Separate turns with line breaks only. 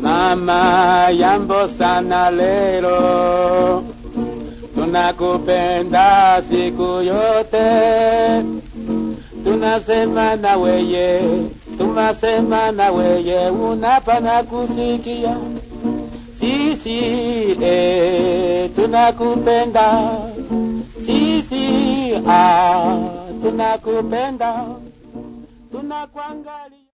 Mama yambo sana lelo, tunakupenda siku yote. Tunasema na weye unapana kusikia. Sisi tunakupenda. Sisi tunakupenda. Tunakuangalia.